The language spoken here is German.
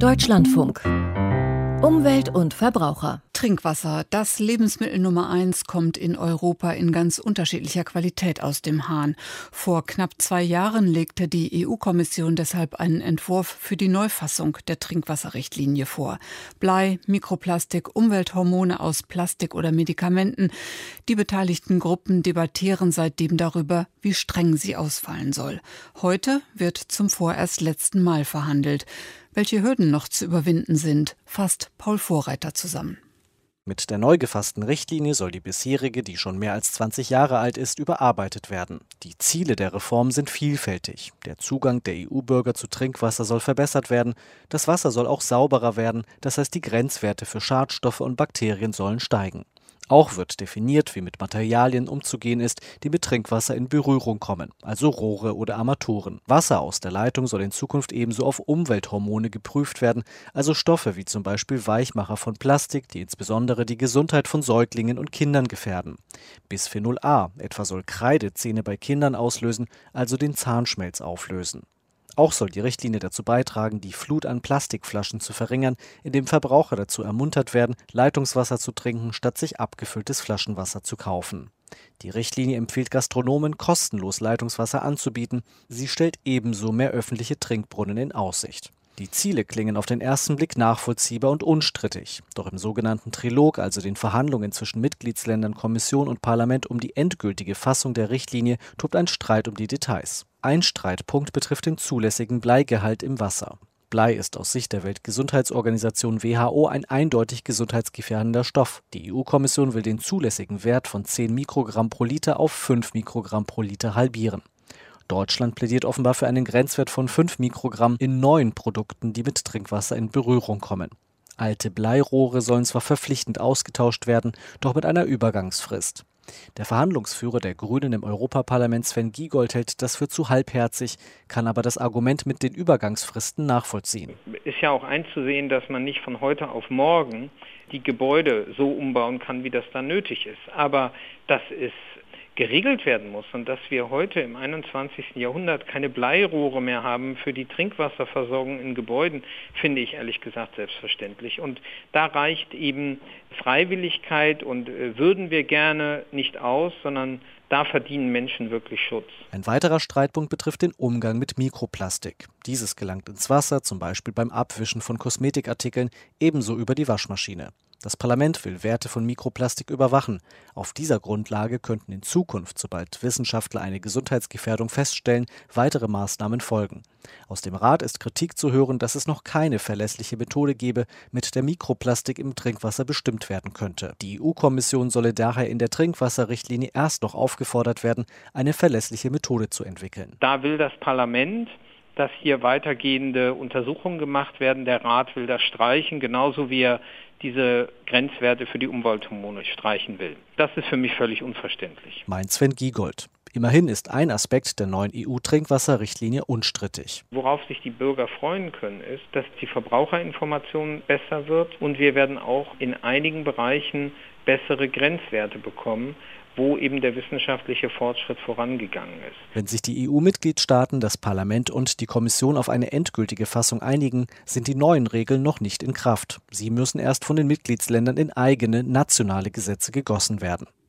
Deutschlandfunk. Umwelt und Verbraucher. Trinkwasser, das Lebensmittel Nummer 1, kommt in Europa in ganz unterschiedlicher Qualität aus dem Hahn. Vor knapp 2 Jahren legte die EU-Kommission deshalb einen Entwurf für die Neufassung der Trinkwasserrichtlinie vor. Blei, Mikroplastik, Umwelthormone aus Plastik oder Medikamenten. Die beteiligten Gruppen debattieren seitdem darüber, wie streng sie ausfallen soll. Heute wird zum vorerst letzten Mal verhandelt. Welche Hürden noch zu überwinden sind, fasst Paul Vorreiter zusammen. Mit der neu gefassten Richtlinie soll die bisherige, die schon mehr als 20 Jahre alt ist, überarbeitet werden. Die Ziele der Reform sind vielfältig. Der Zugang der EU-Bürger zu Trinkwasser soll verbessert werden. Das Wasser soll auch sauberer werden, das heißt, die Grenzwerte für Schadstoffe und Bakterien sollen steigen. Auch wird definiert, wie mit Materialien umzugehen ist, die mit Trinkwasser in Berührung kommen, also Rohre oder Armaturen. Wasser aus der Leitung soll in Zukunft ebenso auf Umwelthormone geprüft werden, also Stoffe wie zum Beispiel Weichmacher von Plastik, die insbesondere die Gesundheit von Säuglingen und Kindern gefährden. Bisphenol A, etwa soll Kreidezähne bei Kindern auslösen, also den Zahnschmelz auflösen. Auch soll die Richtlinie dazu beitragen, die Flut an Plastikflaschen zu verringern, indem Verbraucher dazu ermuntert werden, Leitungswasser zu trinken, statt sich abgefülltes Flaschenwasser zu kaufen. Die Richtlinie empfiehlt Gastronomen, kostenlos Leitungswasser anzubieten. Sie stellt ebenso mehr öffentliche Trinkbrunnen in Aussicht. Die Ziele klingen auf den ersten Blick nachvollziehbar und unstrittig. Doch im sogenannten Trilog, also den Verhandlungen zwischen Mitgliedsländern, Kommission und Parlament um die endgültige Fassung der Richtlinie, tobt ein Streit um die Details. Ein Streitpunkt betrifft den zulässigen Bleigehalt im Wasser. Blei ist aus Sicht der Weltgesundheitsorganisation WHO ein eindeutig gesundheitsgefährdender Stoff. Die EU-Kommission will den zulässigen Wert von 10 Mikrogramm pro Liter auf 5 Mikrogramm pro Liter halbieren. Deutschland plädiert offenbar für einen Grenzwert von 5 Mikrogramm in neuen Produkten, die mit Trinkwasser in Berührung kommen. Alte Bleirohre sollen zwar verpflichtend ausgetauscht werden, doch mit einer Übergangsfrist. Der Verhandlungsführer der Grünen im Europaparlament, Sven Giegold, hält das für zu halbherzig, kann aber das Argument mit den Übergangsfristen nachvollziehen. Ist ja auch einzusehen, dass man nicht von heute auf morgen die Gebäude so umbauen kann, wie das dann nötig ist. Aber dass es geregelt werden muss und dass wir heute im 21. Jahrhundert keine Bleirohre mehr haben für die Trinkwasserversorgung in Gebäuden, finde ich ehrlich gesagt selbstverständlich. Und da reicht eben Freiwilligkeit und würden wir gerne nicht aus, sondern da verdienen Menschen wirklich Schutz. Ein weiterer Streitpunkt betrifft den Umgang mit Mikroplastik. Dieses gelangt ins Wasser, zum Beispiel beim Abwischen von Kosmetikartikeln, ebenso über die Waschmaschine. Das Parlament will Werte von Mikroplastik überwachen. Auf dieser Grundlage könnten in Zukunft, sobald Wissenschaftler eine Gesundheitsgefährdung feststellen, weitere Maßnahmen folgen. Aus dem Rat ist Kritik zu hören, dass es noch keine verlässliche Methode gebe, mit der Mikroplastik im Trinkwasser bestimmt werden könnte. Die EU-Kommission solle daher in der Trinkwasserrichtlinie erst noch aufgefordert werden, eine verlässliche Methode zu entwickeln. Da will das Parlament, dass hier weitergehende Untersuchungen gemacht werden. Der Rat will das streichen, genauso wie er diese Grenzwerte für die Umwelthormone streichen will. Das ist für mich völlig unverständlich. Meint Sven Giegold. Immerhin ist ein Aspekt der neuen EU-Trinkwasserrichtlinie unstrittig. Worauf sich die Bürger freuen können, ist, dass die Verbraucherinformation besser wird und wir werden auch in einigen Bereichen bessere Grenzwerte bekommen, wo eben der wissenschaftliche Fortschritt vorangegangen ist. Wenn sich die EU-Mitgliedstaaten, das Parlament und die Kommission auf eine endgültige Fassung einigen, sind die neuen Regeln noch nicht in Kraft. Sie müssen erst von den Mitgliedsländern in eigene nationale Gesetze gegossen werden.